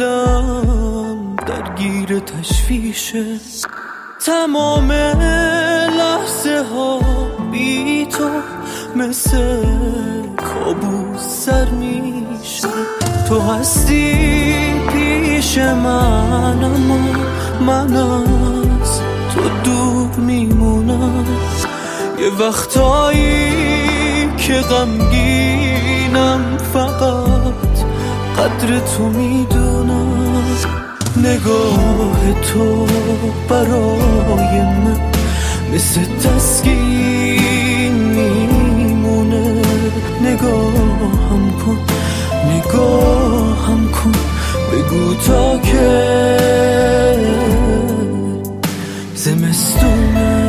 دلم درگیر تشویشه، تمام لحظه ها بی تو مثل کابوس سر میشه. تو هستی پیش من اما من از تو دور میمونم. یه وقتایی که غمگینم فقط قدر تو میدونم. نگاه تو برای من مثل تسکین میمونه. نگاهم کن نگاهم کن، بگو تا که زمستونه.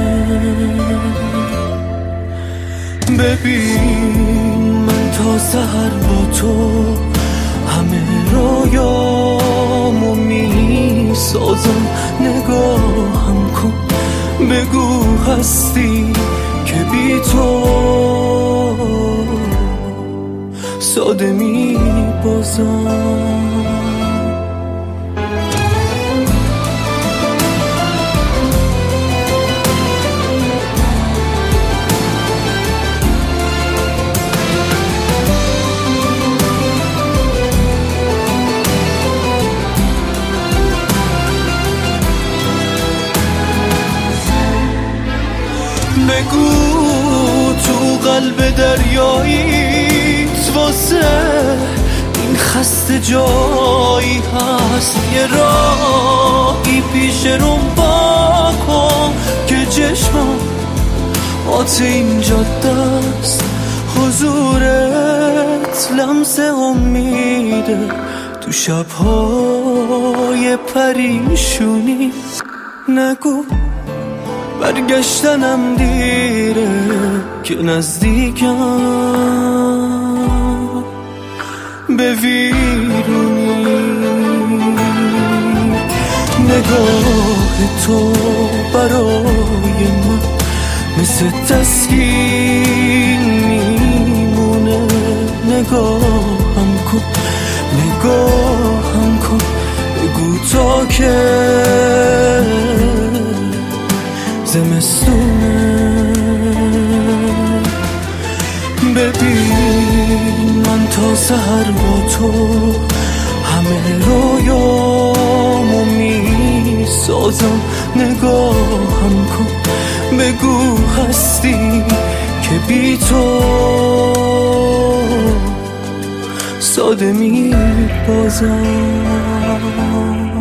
ببین من تا سحر با تو همه رویامو میسازم. نگاهم کن بگو هستی که بی تو ساده میبازم. بگو تو قلب دریاییت واسه این خسته جایی هست. یه راهی پیش روم با کن که چشمم آت این جاده است. حضورت لمس امیده تو شبهای پریشونی. نگو برگشتنم دیره که نزدیکم به ویرونی. نگاه تو برای من مثل تسکین میمونه. نگاهم کن نگاهم کن، بگو تا که زمستونه. ببین من تا سحر با تو همه رویامو میسازم. نگاهم کن بگو هستی که بی تو ساده میبازم.